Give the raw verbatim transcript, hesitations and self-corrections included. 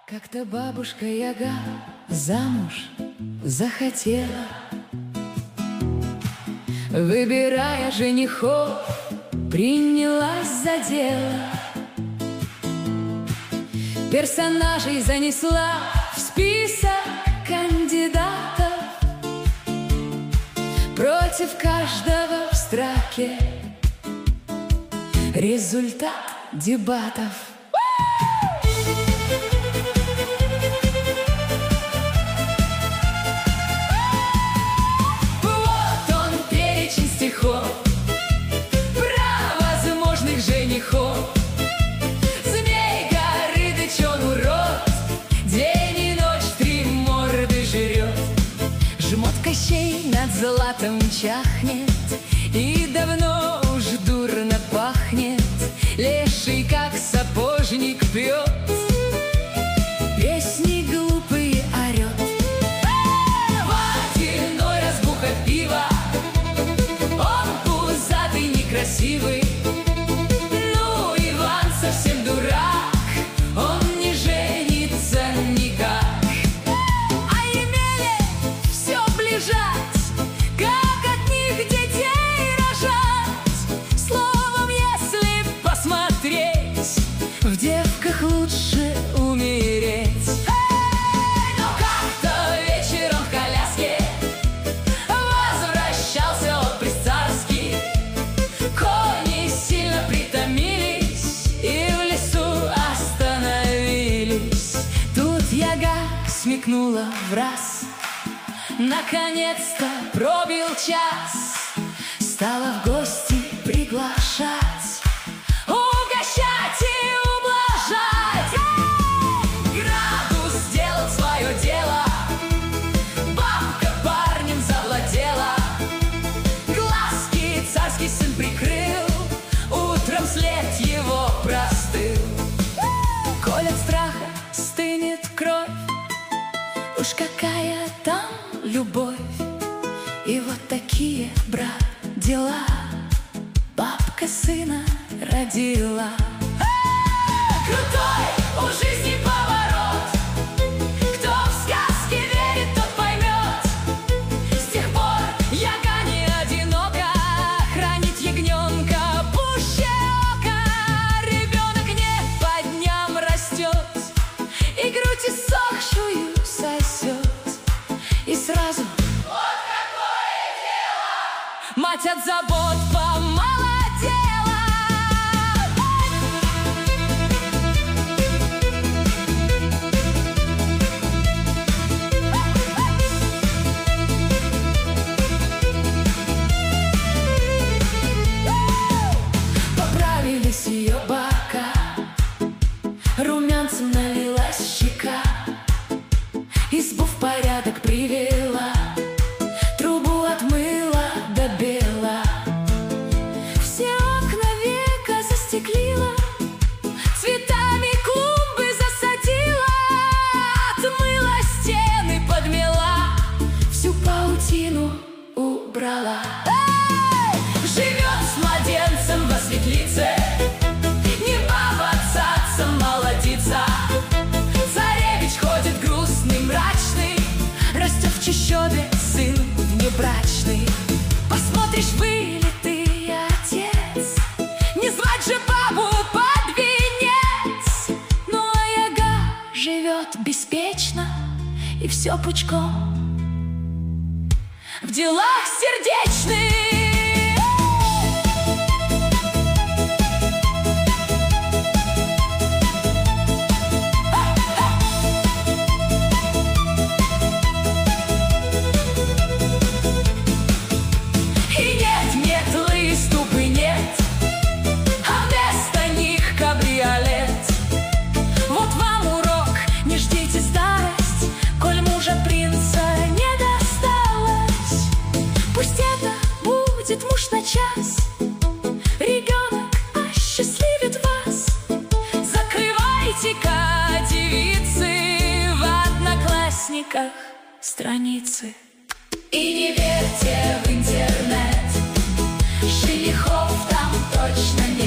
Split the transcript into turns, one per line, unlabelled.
Как-то бабушка Яга замуж захотела, выбирая женихов, принялась за дело. Персонажей занесла в список кандидатов, против каждого в строке результат дебатов. Вот он, перечень стихов про возможных женихов. Змей Горыныч, он урод, день и ночь три морды жрет. Жмот Кощей над златом чахнет, и давно уж дурно пахнет. Леший, как сапожник, пьет, песни глупые орет. Водяной разбуха пива, он пузатый, некрасивый. Ну, Иван совсем дурак, он не женится никак. А Емеле все ближать, как от них детей рожать. Словом, если посмотреть, в девках лучше умереть. Эй, но как-то вечером в коляске возвращался отпрыск царский. Кони сильно притомились и в лесу остановились. Тут Яга смекнула враз, наконец-то пробил час. Стала в гости приглашать, угощать и ублажать. Градус сделал свое дело, бабка парнем завладела. Глазки царский сын прикрыл, утром след его простыл. Коль от страха стынет кровь, уж какая там любовь. И вот такие, брат, дела бабка сына родила. Крутой у жизни поворот, кто в сказки верит, тот поймет. С тех пор Яга не одинока, хранит ягненка пуще ока. Ребенок не по дням растет, и грудь иссохшую сосет. И сразу вот какое дело! Мать от забот помолодела. Поправились ее бока, румянцем налилась щека. Избу в порядок привела, трубу отмыла до бела. Все окна века застеклила, цветами клумбы засадила. Отмыла стены, подмела, всю паутину убрала. Эй! Живет с младенцем во светлице, не баба цаца молодица. Царевич ходит грустный, мрачный, растет в чащобе сын внебрачный. Посмотришь, вылитый отец, не звать же бабу под венец. Ну а Яга живет беспечно, и все пучком в делах сердечных. Муж на час, ребенок осчастливит вас. Закрывайте-ка, девицы, в Одноклассниках страницы. И не верьте в интернет, женихов там точно нет.